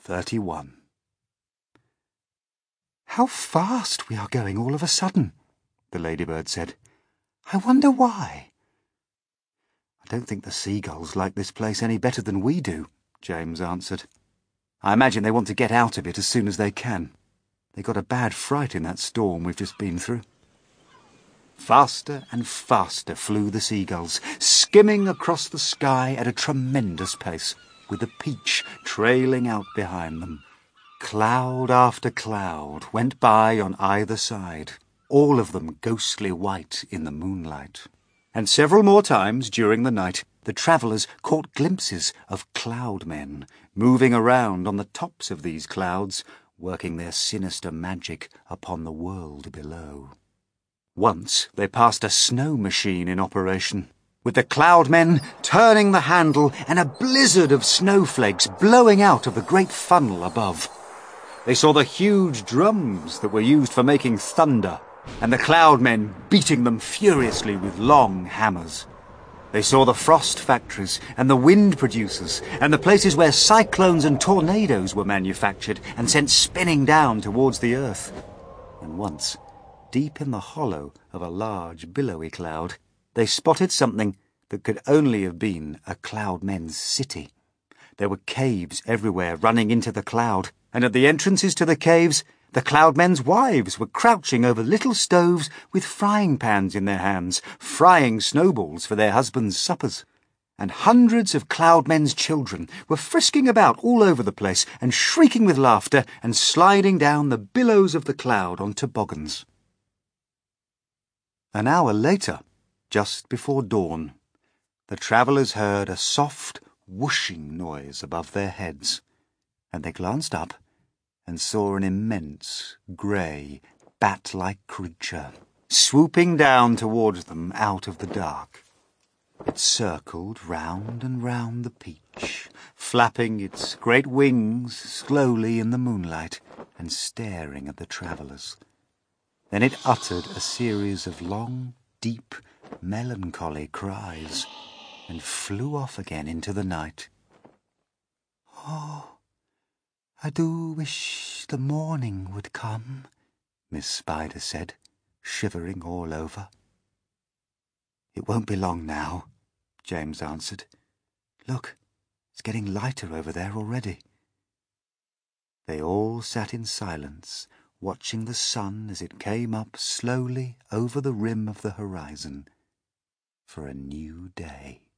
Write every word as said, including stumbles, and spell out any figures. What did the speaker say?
thirty-one. "How fast we are going all of a sudden," the ladybird said. "I wonder why." "I don't think the seagulls like this place any better than we do," James answered. "I imagine they want to get out of it as soon as they can. They got a bad fright in that storm we've just been through." Faster and faster flew the seagulls, skimming across the sky at a tremendous pace, with the Peach trailing out behind them. Cloud after cloud went by on either side, all of them ghostly white in the moonlight. And several more times during the night the travellers caught glimpses of cloud men moving around on the tops of these clouds, working their sinister magic upon the world below. Once they passed a snow machine in operation, with the cloud men turning the handle and a blizzard of snowflakes blowing out of the great funnel above. They saw the huge drums that were used for making thunder, and the cloud men beating them furiously with long hammers. They saw the frost factories and the wind producers and the places where cyclones and tornadoes were manufactured and sent spinning down towards the earth. And once, deep in the hollow of a large billowy cloud, they spotted something that could only have been a cloudmen's city. There were caves everywhere running into the cloud, and at the entrances to the caves, the cloudmen's wives were crouching over little stoves with frying pans in their hands, frying snowballs for their husbands' suppers. And hundreds of cloudmen's children were frisking about all over the place and shrieking with laughter and sliding down the billows of the cloud on toboggans. An hour later, just before dawn, the travellers heard a soft, whooshing noise above their heads, and they glanced up and saw an immense, grey, bat-like creature swooping down towards them out of the dark. It circled round and round the Peach, flapping its great wings slowly in the moonlight and staring at the travellers. Then it uttered a series of long, deep, melancholy cries and flew off again into the night. "Oh, I do wish the morning would come," Miss Spider said, shivering all over. "It won't be long now," James answered. "Look, it's getting lighter over there already." They all sat in silence, watching the sun as it came up slowly over the rim of the horizon for a new day.